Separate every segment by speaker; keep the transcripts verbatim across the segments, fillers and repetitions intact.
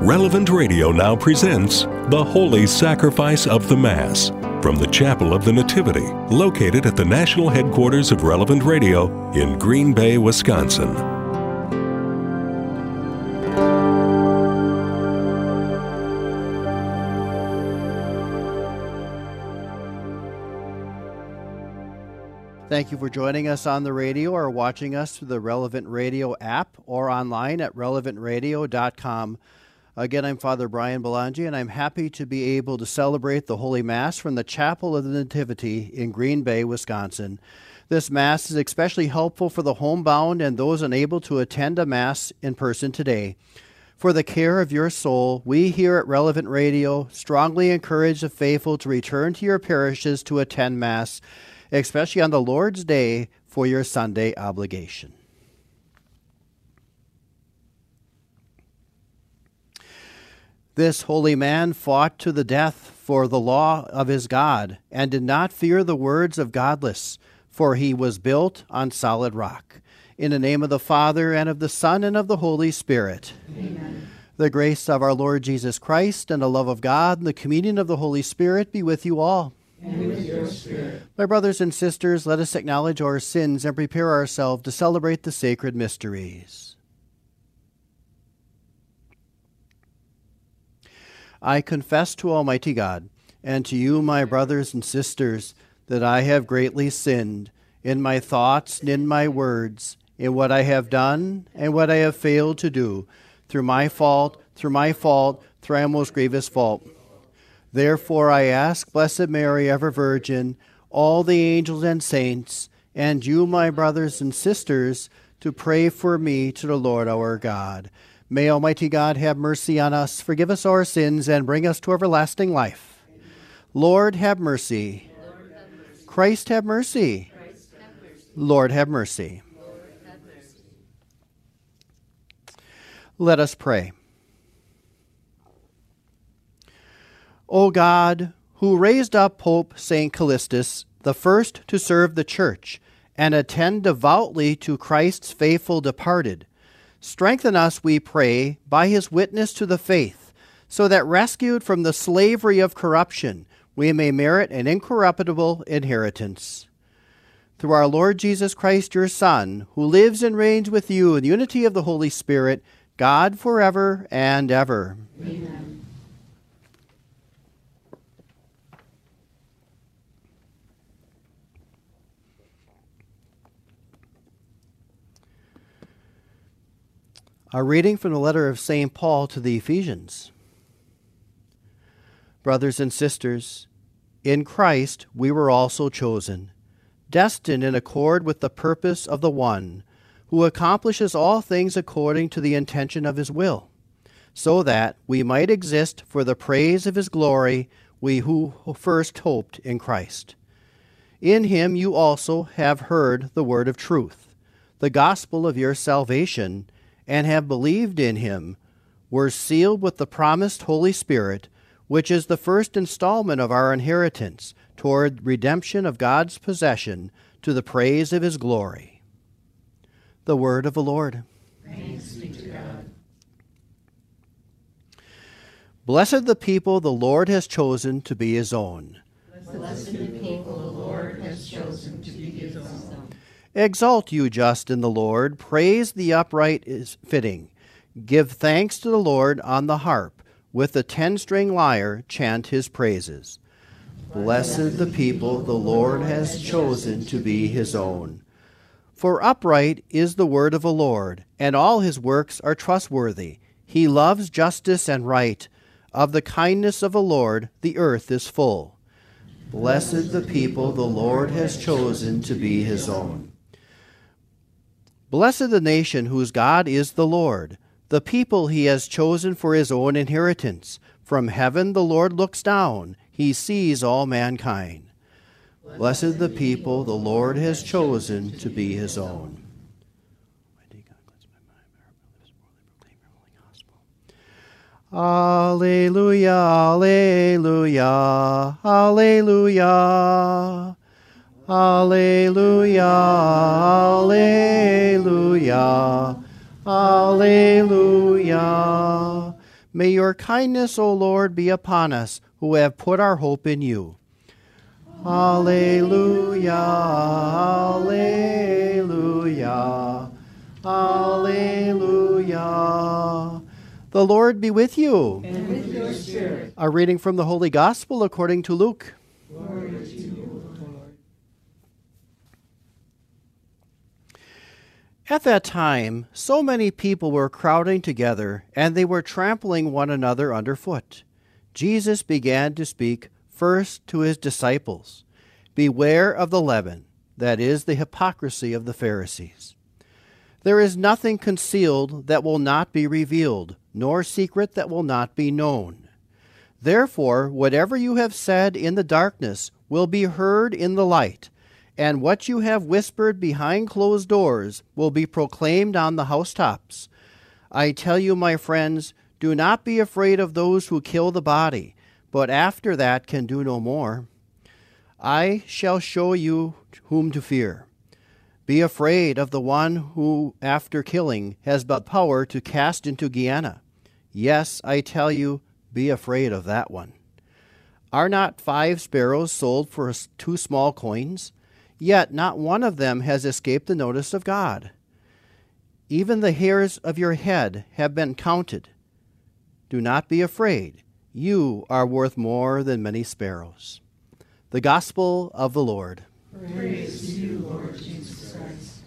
Speaker 1: Relevant Radio now presents The Holy Sacrifice of the Mass from the Chapel of the Nativity, located at the national headquarters of Relevant Radio in Green Bay, Wisconsin.
Speaker 2: Thank you for joining us on the radio or watching us through the Relevant Radio app or online at relevant radio dot com. Again, I'm Father Brian Belangi, and I'm happy to be able to celebrate the Holy Mass from the Chapel of the Nativity in Green Bay, Wisconsin. This Mass is especially helpful for the homebound and those unable to attend a Mass in person today. For the care of your soul, we here at Relevant Radio strongly encourage the faithful to return to your parishes to attend Mass, especially on the Lord's Day for your Sunday obligation. This holy man fought to the death for the law of his God, and did not fear the words of godless, for he was built on solid rock. In the name of the Father, and of the Son, and of the Holy Spirit. Amen. The grace of our Lord Jesus Christ, and the love of God, and the communion of the Holy Spirit be with you all.
Speaker 3: And with your spirit.
Speaker 2: My brothers and sisters, let us acknowledge our sins and prepare ourselves to celebrate the sacred mysteries. I confess to Almighty God, and to you, my brothers and sisters, that I have greatly sinned in my thoughts and in my words, in what I have done and what I have failed to do, through my fault, through my fault, through my most grievous fault. Therefore I ask, Blessed Mary, ever Virgin, all the angels and saints, and you, my brothers and sisters, to pray for me to the Lord our God. May Almighty God have mercy on us, forgive us our sins, and bring us to everlasting life. Lord, have mercy.
Speaker 3: Lord, have mercy.
Speaker 2: Christ, have mercy.
Speaker 3: Christ, have mercy.
Speaker 2: Lord, have mercy.
Speaker 3: Lord, have mercy.
Speaker 2: Let us pray. O God, who raised up Pope Saint Callistus, the first to serve the Church, and attend devoutly to Christ's faithful departed, strengthen us, we pray, by his witness to the faith, so that rescued from the slavery of corruption, we may merit an incorruptible inheritance. Through our Lord Jesus Christ, your Son, who lives and reigns with you in the unity of the Holy Spirit, God forever and ever.
Speaker 3: Amen.
Speaker 2: A reading from the letter of Saint Paul to the Ephesians. Brothers and sisters, in Christ we were also chosen, destined in accord with the purpose of the One, who accomplishes all things according to the intention of his will, so that we might exist for the praise of his glory, we who first hoped in Christ. In him you also have heard the word of truth, the gospel of your salvation, and have believed in him, were sealed with the promised Holy Spirit, which is the first installment of our inheritance toward redemption of God's possession to the praise of his glory. The word of the Lord.
Speaker 3: Thanks be to God.
Speaker 2: Blessed the people the Lord has chosen to be his own.
Speaker 3: Blessed the people the Lord has chosen to be his own.
Speaker 2: Exalt you just in the Lord, praise the upright is fitting. Give thanks to the Lord on the harp, with the ten-string lyre chant his praises. Blessed the people the Lord has chosen to be his own. For upright is the word of the Lord, and all his works are trustworthy. He loves justice and right. Of the kindness of the Lord the earth is full. Blessed the people the Lord has chosen to be his own. Blessed the nation whose God is the Lord, the people he has chosen for his own inheritance. From heaven the Lord looks down, he sees all mankind. Blessed the people the Lord has chosen to be his own. Alleluia, alleluia, alleluia. Alleluia, alleluia, alleluia. May your kindness, O Lord, be upon us who have put our hope in you. Alleluia, alleluia, alleluia. The Lord be with you.
Speaker 3: And with your spirit.
Speaker 2: A reading from the Holy Gospel according to Luke.
Speaker 3: Glory to you, Lord.
Speaker 2: At that time, so many people were crowding together, and they were trampling one another underfoot. Jesus began to speak first to his disciples. Beware of the leaven, that is, the hypocrisy of the Pharisees. There is nothing concealed that will not be revealed, nor secret that will not be known. Therefore, whatever you have said in the darkness will be heard in the light, and what you have whispered behind closed doors will be proclaimed on the housetops. I tell you, my friends, do not be afraid of those who kill the body, but after that can do no more. I shall show you whom to fear. Be afraid of the one who, after killing, has but power to cast into Gehenna. Yes, I tell you, be afraid of that one. Are not five sparrows sold for two small coins? Yet not one of them has escaped the notice of God. Even the hairs of your head have been counted. Do not be afraid. You are worth more than many sparrows. The Gospel of the Lord.
Speaker 3: Praise to you, Lord Jesus Christ.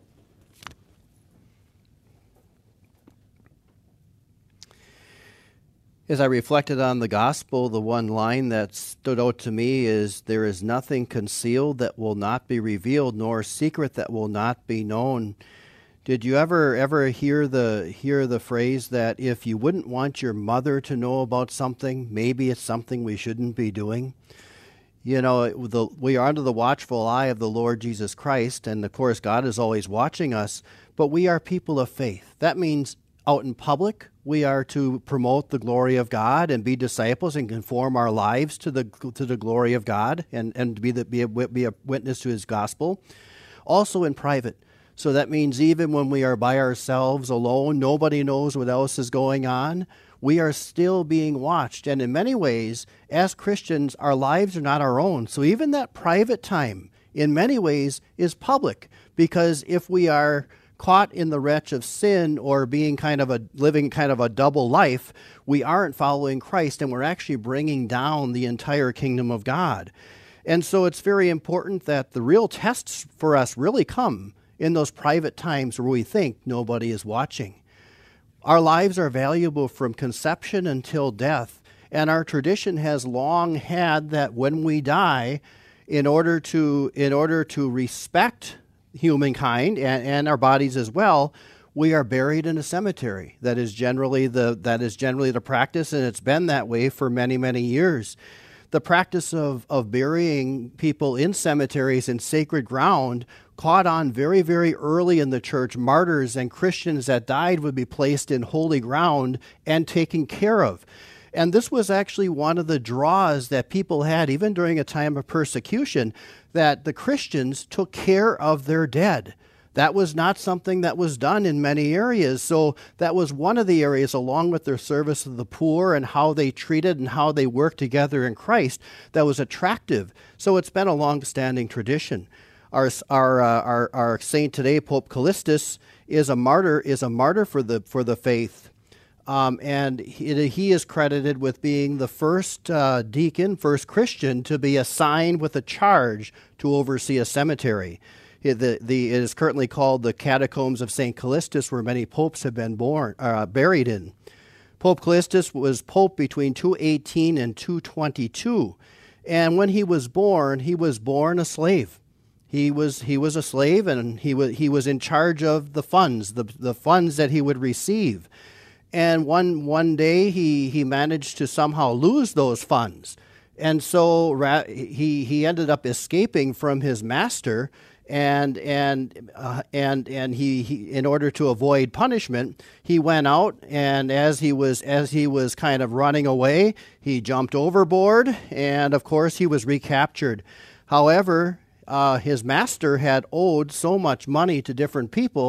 Speaker 2: As I reflected on the Gospel, the one line that stood out to me is, there is nothing concealed that will not be revealed, nor secret that will not be known. Did you ever ever hear the hear the phrase that if you wouldn't want your mother to know about something, maybe it's something we shouldn't be doing? You know, the, we are under the watchful eye of the Lord Jesus Christ, and of course God is always watching us, but we are people of faith. That means out in public, we are to promote the glory of God and be disciples and conform our lives to the to the glory of God and, and be, the, be, a, be a witness to his gospel. Also in private. So that means even when we are by ourselves alone, nobody knows what else is going on, we are still being watched. And in many ways, as Christians, our lives are not our own. So even that private time, in many ways, is public. Because if we are caught in the wretch of sin or being kind of a living kind of a double life, we aren't following Christ, and we're actually bringing down the entire kingdom of God. And so it's very important that the real tests for us really come in those private times where we think nobody is watching. Our lives are valuable from conception until death, and our tradition has long had that when we die, in order to in order to respect humankind and, and our bodies as well, we are buried in a cemetery. That is generally the that is generally the practice, and it's been that way for many, many years. The practice of, of burying people in cemeteries in sacred ground caught on very, very early in the church. Martyrs and Christians that died would be placed in holy ground and taken care of. And this was actually one of the draws that people had, even during a time of persecution, that the Christians took care of their dead. That was not something that was done in many areas. So that was one of the areas, along with their service of the poor and how they treated and how they worked together in Christ, that was attractive. So it's been a long-standing tradition. Our our uh, our, our saint today, Pope Callistus, is a martyr is a martyr for the for the faith, um, and he, he is credited with being the first uh, deacon, first Christian to be assigned with a charge to oversee a cemetery. The, the, it is currently called the Catacombs of Saint Callistus, where many popes have been born, uh, buried in. Pope Callistus was pope between two eighteen and two twenty-two, and when he was born, he was born a slave. He was he was a slave, and he was he was in charge of the funds, the the funds that he would receive. And one one day he he managed to somehow lose those funds, and so ra- he he ended up escaping from his master. And and uh, and and he, he, in order to avoid punishment, he went out, and as he was as he was kind of running away, he jumped overboard, and of course he was recaptured. However, uh, his master had owed so much money to different people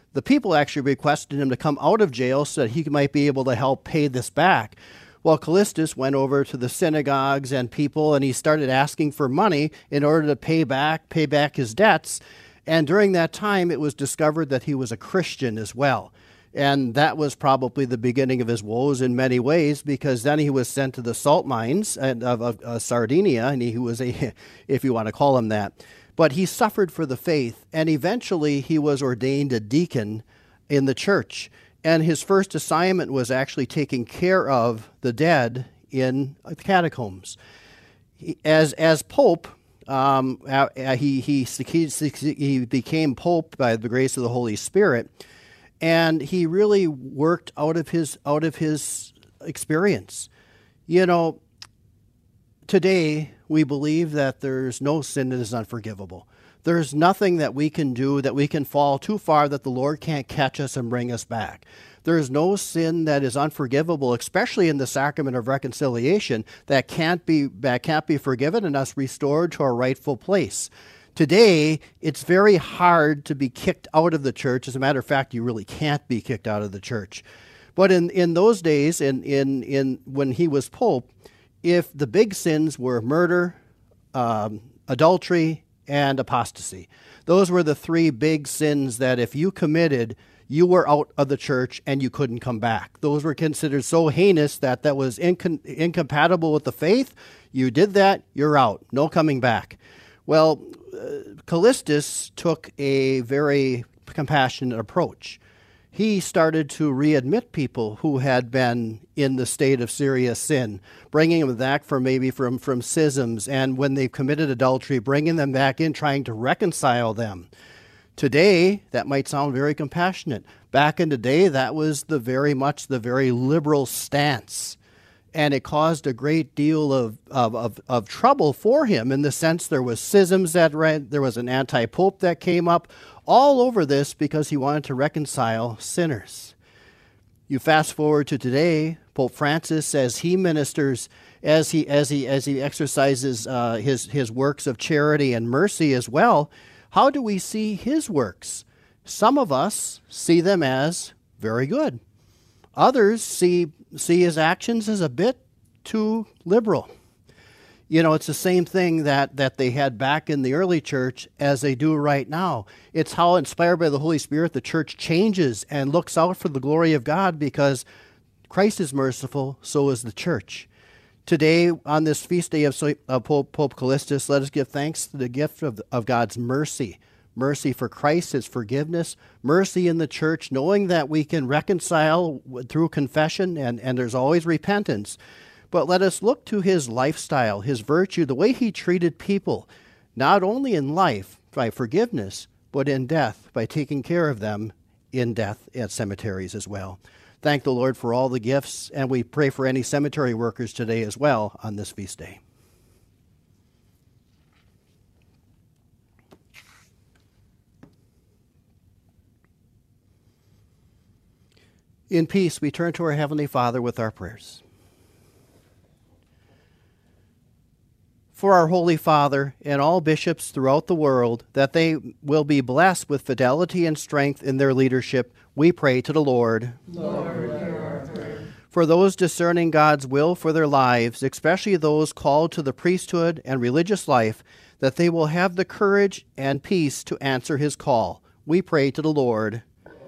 Speaker 2: The people actually requested him to come out of jail so that he might be able to help pay this back. Well, Callistus went over to the synagogues and people, and he started asking for money in order to pay back, pay back his debts. And during that time, it was discovered that he was a Christian as well. And that was probably the beginning of his woes in many ways, because then he was sent to the salt mines of, of uh, Sardinia, and he was a, if you want to call him that. But he suffered for the faith, and eventually he was ordained a deacon in the church. And his first assignment was actually taking care of the dead in the catacombs. He, as as Pope, um, uh, he, he he he became Pope by the grace of the Holy Spirit. And he really worked out of his out of his experience. You know, today we believe that there's no sin that is unforgivable. There's nothing that we can do that we can fall too far that the Lord can't catch us and bring us back. There is no sin that is unforgivable, especially in the sacrament of reconciliation, that can't be that can't be forgiven and us restored to our rightful place. Today, it's very hard to be kicked out of the church. As a matter of fact, you really can't be kicked out of the church. But in, in those days, in, in, in when he was Pope, if the big sins were murder, um, adultery, and apostasy, those were the three big sins that if you committed, you were out of the church and you couldn't come back. Those were considered so heinous that that was incon- incompatible with the faith. You did that, you're out. No coming back. Well, uh, Callistus took a very compassionate approach. He started to readmit people who had been in the state of serious sin, bringing them back from maybe from, from schisms, and when they've committed adultery, bringing them back in, trying to reconcile them. Today, that might sound very compassionate. Back in the day, that was the very much the very liberal stance. And it caused a great deal of, of, of, of trouble for him in the sense there was schisms that ran, there was an anti-pope that came up all over this because he wanted to reconcile sinners. You fast forward to today, Pope Francis, as he ministers, as he as he as he exercises uh, his his works of charity and mercy as well. How do we see his works? Some of us see them as very good. Others see see his actions as a bit too liberal. You know, it's the same thing that, that they had back in the early church as they do right now. It's how, inspired by the Holy Spirit, the church changes and looks out for the glory of God, because Christ is merciful, so is the church. Today, on this feast day of Pope, Pope Callistus, let us give thanks to the gift of, of God's mercy. Mercy for Christ, his forgiveness, mercy in the church, knowing that we can reconcile through confession, and, and there's always repentance. But let us look to his lifestyle, his virtue, the way he treated people, not only in life by forgiveness, but in death by taking care of them in death at cemeteries as well. Thank the Lord for all the gifts, and we pray for any cemetery workers today as well on this feast day. In peace, we turn to our Heavenly Father with our prayers. For our Holy Father and all bishops throughout the world, that they will be blessed with fidelity and strength in their leadership, we pray to the Lord.
Speaker 3: Lord, hear our prayer.
Speaker 2: For those discerning God's will for their lives, especially those called to the priesthood and religious life, that they will have the courage and peace to answer his call, we pray to the Lord.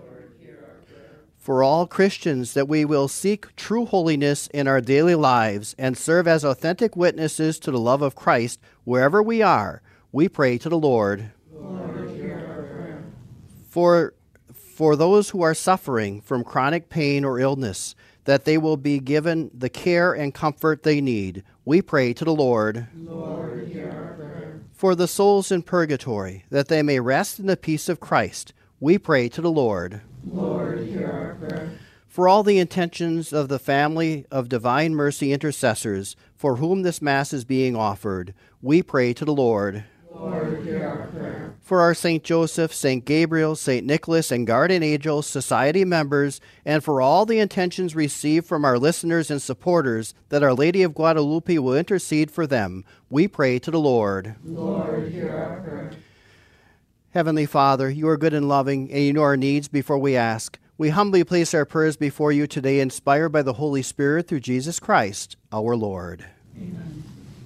Speaker 2: For all Christians, that we will seek true holiness in our daily lives and serve as authentic witnesses to the love of Christ wherever we are, we pray to the Lord.
Speaker 3: Lord, hear our prayer.
Speaker 2: For, for those who are suffering from chronic pain or illness, that they will be given the care and comfort they need, we pray to the Lord.
Speaker 3: Lord, hear our prayer.
Speaker 2: For the souls in purgatory, that they may rest in the peace of Christ, we pray to the Lord.
Speaker 3: Lord, hear our prayer.
Speaker 2: For all the intentions of the family of Divine Mercy intercessors, for whom this Mass is being offered, we pray to the Lord.
Speaker 3: Lord, hear our prayer.
Speaker 2: For our Saint Joseph, Saint Gabriel, Saint Nicholas, and Guardian Angels Society members, and for all the intentions received from our listeners and supporters, that Our Lady of Guadalupe will intercede for them, we pray to the Lord.
Speaker 3: Lord, hear our prayer.
Speaker 2: Heavenly Father, you are good and loving, and you know our needs before we ask. We humbly place our prayers before you today, inspired by the Holy Spirit through Jesus Christ, our Lord.
Speaker 3: Amen.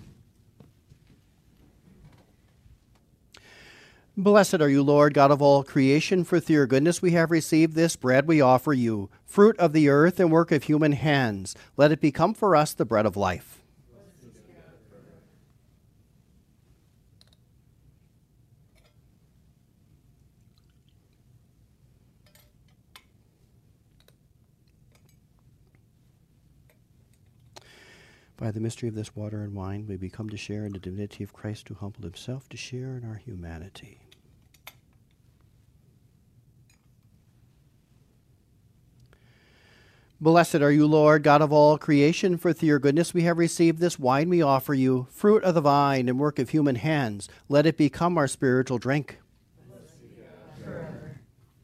Speaker 2: Blessed are you, Lord, God of all creation, for through your goodness we have received this bread we offer you, fruit of the earth and work of human hands. Let it become for us the bread of life. By the mystery of this water and wine, we become to share in the divinity of Christ, who humbled himself to share in our humanity. Blessed are you, Lord, God of all creation, for through your goodness we have received this wine we offer you, fruit of the vine and work of human hands. Let it become our spiritual drink.
Speaker 3: Forever.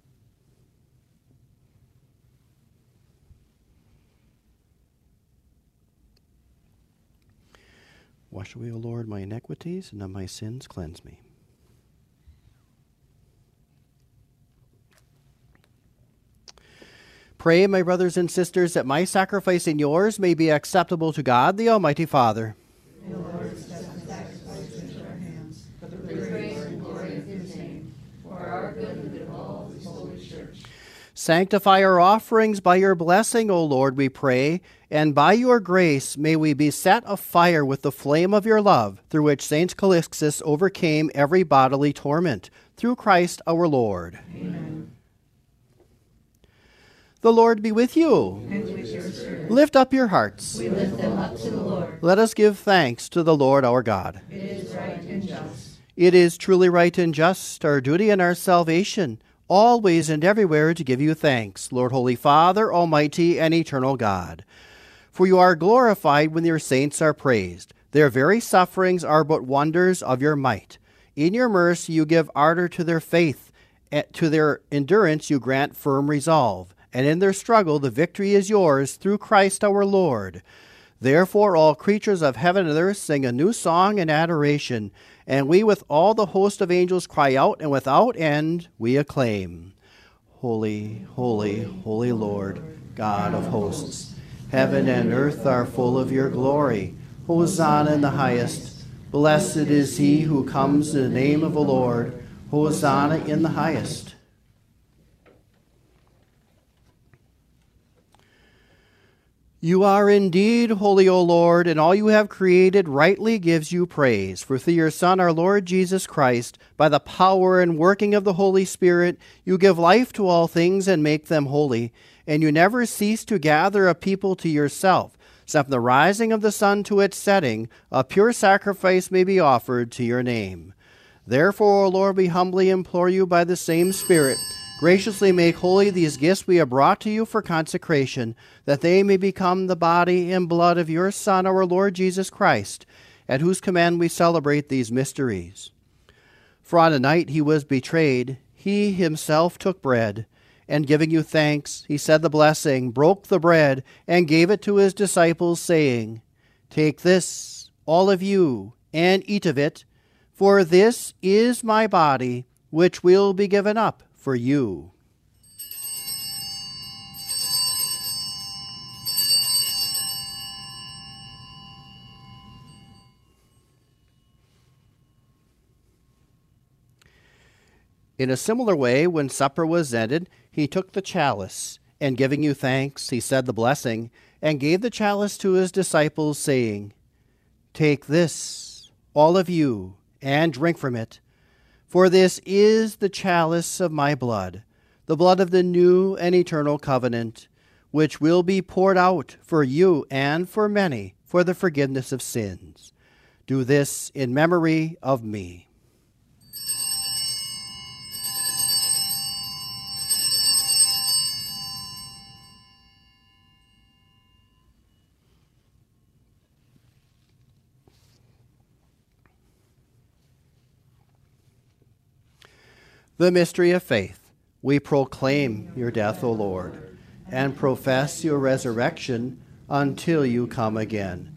Speaker 2: Wash away, O Lord, my iniquities, and of my sins cleanse me. Pray, my brothers and sisters, that my sacrifice and yours may be acceptable to God, the Almighty Father.
Speaker 3: May the Lord accept the sacrifice into our hands, for the praise and glory of his name, for our good and the good of all his holy church.
Speaker 2: Sanctify our offerings by your blessing, O Lord, we pray, and by your grace may we be set afire with the flame of your love, through which Saint Calixtus overcame every bodily torment, through Christ our Lord.
Speaker 3: Amen.
Speaker 2: The Lord be with you.
Speaker 3: And with your spirit.
Speaker 2: Lift up your hearts.
Speaker 3: We lift them up to the Lord.
Speaker 2: Let us give thanks to the Lord our God.
Speaker 3: It is right and just.
Speaker 2: It is truly right and just, our duty and our salvation, always and everywhere to give you thanks, Lord, Holy Father, Almighty and eternal God. For you are glorified when your saints are praised. Their very sufferings are but wonders of your might. In your mercy you give ardor to their faith. To their endurance you grant firm resolve. And in their struggle the victory is yours through Christ our Lord. Therefore all creatures of heaven and earth sing a new song in adoration, and we with all the host of angels cry out, and without end we acclaim. Holy, holy, holy Lord, God of hosts, heaven and earth are full of your glory. Hosanna in the highest. Blessed is he who comes in the name of the Lord. Hosanna in the highest. You are indeed holy, O Lord, and all you have created rightly gives you praise. For through your Son, our Lord Jesus Christ, by the power and working of the Holy Spirit, you give life to all things and make them holy. And you never cease to gather a people to yourself, so from the rising of the sun to its setting, a pure sacrifice may be offered to your name. Therefore, O Lord, we humbly implore you by the same Spirit, graciously make holy these gifts we have brought to you for consecration, that they may become the body and blood of your Son, our Lord Jesus Christ, at whose command we celebrate these mysteries. For on the night he was betrayed, he himself took bread, and giving you thanks, he said the blessing, broke the bread, and gave it to his disciples, saying, Take this, all of you, and eat of it, for this is my body, which will be given up for you. In a similar way, when supper was ended, he took the chalice, and giving you thanks, he said the blessing, and gave the chalice to his disciples, saying, Take this, all of you, and drink from it. For this is the chalice of my blood, the blood of the new and eternal covenant, which will be poured out for you and for many for the forgiveness of sins. Do this in memory of me. The mystery of faith. We proclaim your death, O Lord, and profess your resurrection until you come again.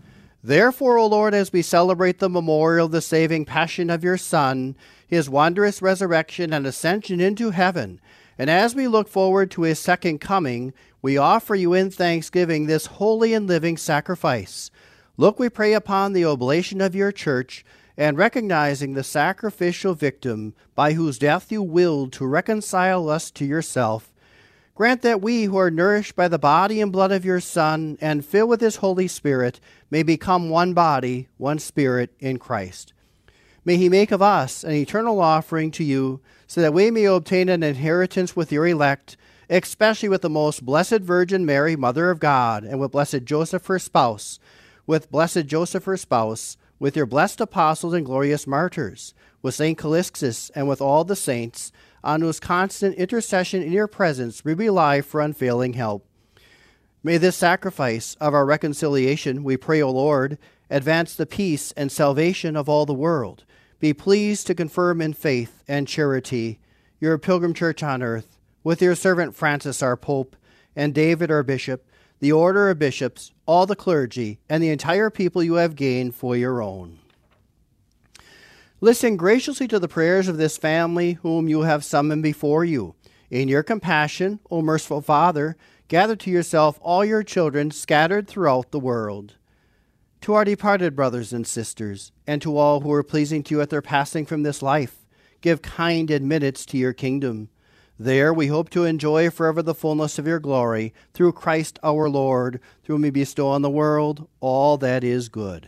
Speaker 2: Therefore, O Lord, as we celebrate the memorial of the saving passion of your Son, his wondrous resurrection and ascension into heaven, and as we look forward to his second coming, we offer you in thanksgiving this holy and living sacrifice. Look, we pray, upon the oblation of your church, and recognizing the sacrificial victim by whose death you willed to reconcile us to yourself, grant that we who are nourished by the body and blood of your Son and filled with his Holy Spirit may become one body, one spirit in Christ. May he make of us an eternal offering to you, so that we may obtain an inheritance with your elect, especially with the most blessed Virgin Mary, Mother of God, and with blessed Joseph, her spouse, with blessed Joseph, her spouse, with your blessed apostles and glorious martyrs, with Saint Calixtus, and with all the saints, on whose constant intercession in your presence we rely for unfailing help. May this sacrifice of our reconciliation, we pray, O Lord, advance the peace and salvation of all the world. Be pleased to confirm in faith and charity your pilgrim church on earth, with your servant Francis our Pope, and David our Bishop, the order of bishops, all the clergy, and the entire people you have gained for your own. Listen graciously to the prayers of this family whom you have summoned before you. In your compassion, O merciful Father, gather to yourself all your children scattered throughout the world. To our departed brothers and sisters, and to all who are pleasing to you at their passing from this life, give kind admittance to your kingdom. There we hope to enjoy forever the fullness of your glory, through Christ our Lord, through whom you bestow on the world all that is good.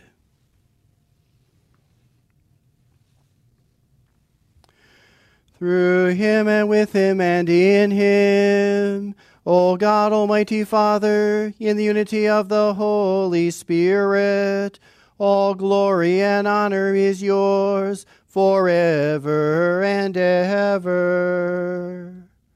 Speaker 2: Through him and with him and in him, O God, Almighty Father, in the unity of the Holy Spirit, all glory and honor is yours forever and ever.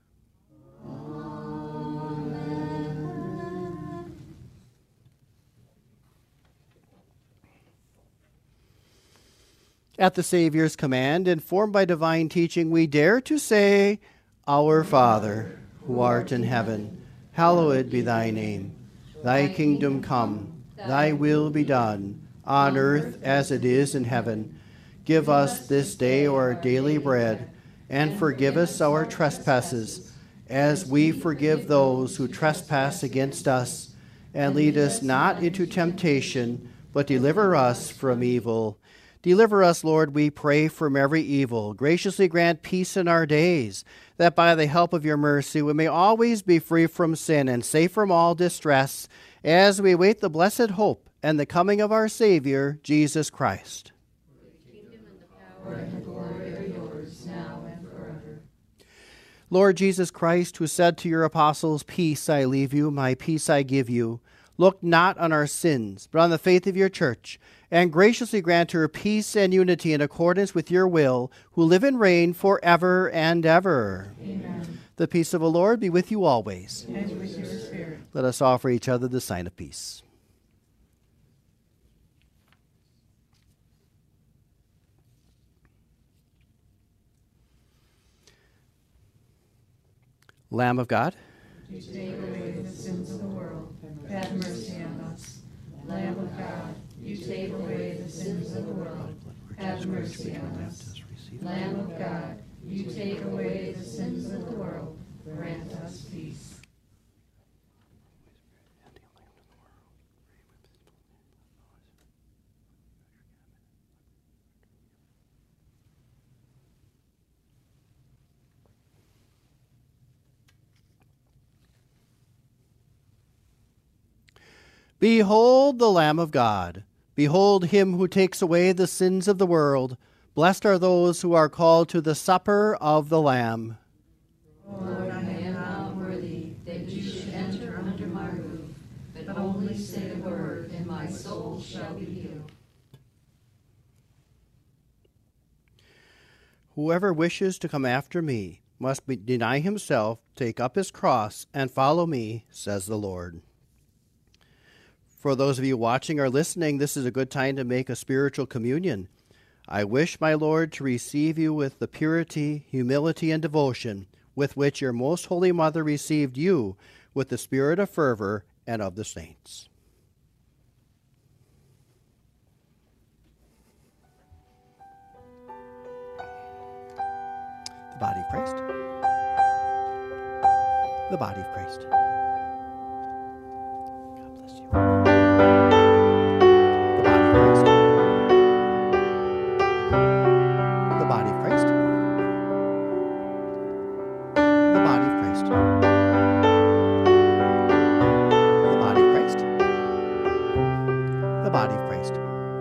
Speaker 2: At the Savior's command, informed by divine teaching, we dare to say, Our Father, who art in heaven, hallowed be thy name. Thy kingdom come, thy will be done, on earth as it is in heaven. Give us this day our daily bread, and forgive us our trespasses, as we forgive those who trespass against us. And lead us not into temptation, but deliver us from evil. Deliver us, Lord, we pray, from every evil. Graciously grant peace in our days, that by the help of your mercy we may always be free from sin and safe from all distress, as we await the blessed hope and the coming of our Savior, Jesus Christ.
Speaker 3: The kingdom and the power and the glory are yours, now and forever.
Speaker 2: Lord Jesus Christ, who said to your apostles, Peace I leave you, my peace I give you, look not on our sins, but on the faith of your church, and graciously grant her peace and unity in accordance with your will, who live and reign forever and ever.
Speaker 3: Amen.
Speaker 2: The peace of the Lord be with you always.
Speaker 3: And with your spirit.
Speaker 2: Let us offer each other the sign of peace. Lamb of God,
Speaker 3: You take away the sins of the world. Have mercy on us. Lamb of God, you take away the sins of the world. Have mercy on us. Lamb of God, you take away the sins of the world. Grant us peace.
Speaker 2: Behold the Lamb of God. Behold him who takes away the sins of the world. Blessed are those who are called to the supper of the Lamb.
Speaker 3: Lord, I am not worthy that you should enter under my roof, but only say a word, and my soul shall be healed.
Speaker 2: Whoever wishes to come after me must be, deny himself, take up his cross, and follow me, says the Lord. For those of you watching or listening, this is a good time to make a spiritual communion. I wish, my Lord, to receive you with the purity, humility, and devotion with which your most holy mother received you, with the spirit of fervor and of the saints. body of Christ. The body of Christ. God bless you. The body of Christ. The body of Christ. The body of Christ. The body of Christ. The body of Christ.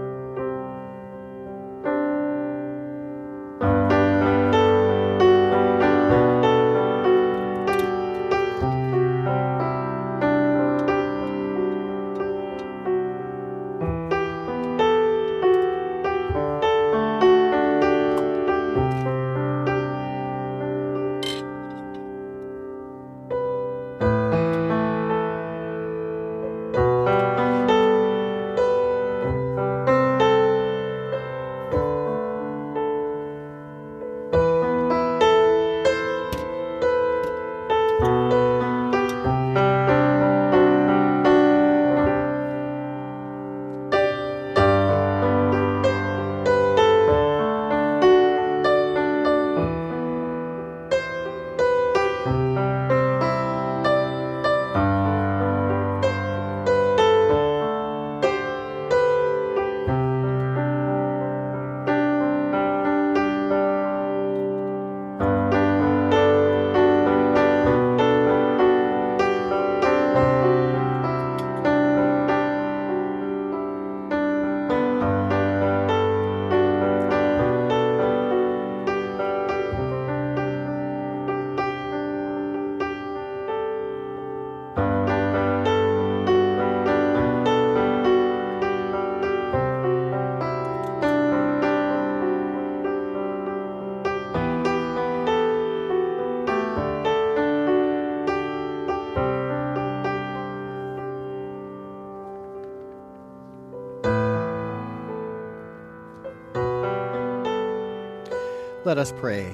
Speaker 2: Let us pray.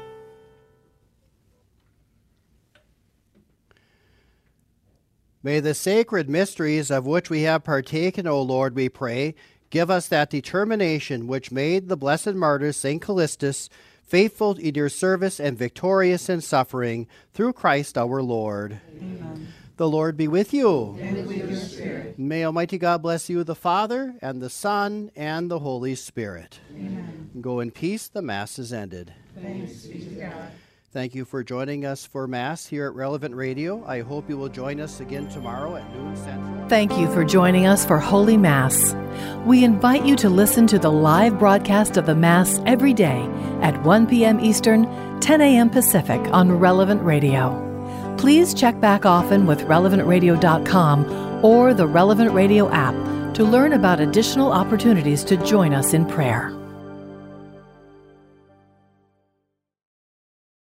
Speaker 2: May the sacred mysteries of which we have partaken, O Lord, we pray, give us that determination which made the blessed martyr Saint Callistus faithful in your service and victorious in suffering, through Christ our Lord.
Speaker 3: Amen.
Speaker 2: The Lord be with you.
Speaker 3: And with your spirit.
Speaker 2: May Almighty God bless you, the Father, and the Son, and the Holy Spirit.
Speaker 3: Amen.
Speaker 2: Go in peace. The Mass is ended.
Speaker 3: Thanks be to God.
Speaker 2: Thank you for joining us for Mass here at Relevant Radio. I hope you will join us again tomorrow at noon Central.
Speaker 4: Thank you for joining us for Holy Mass. We invite you to listen to the live broadcast of the Mass every day at one p.m. Eastern, ten a.m. Pacific on Relevant Radio. Please check back often with relevant radio dot com or the Relevant Radio app to learn about additional opportunities to join us in prayer.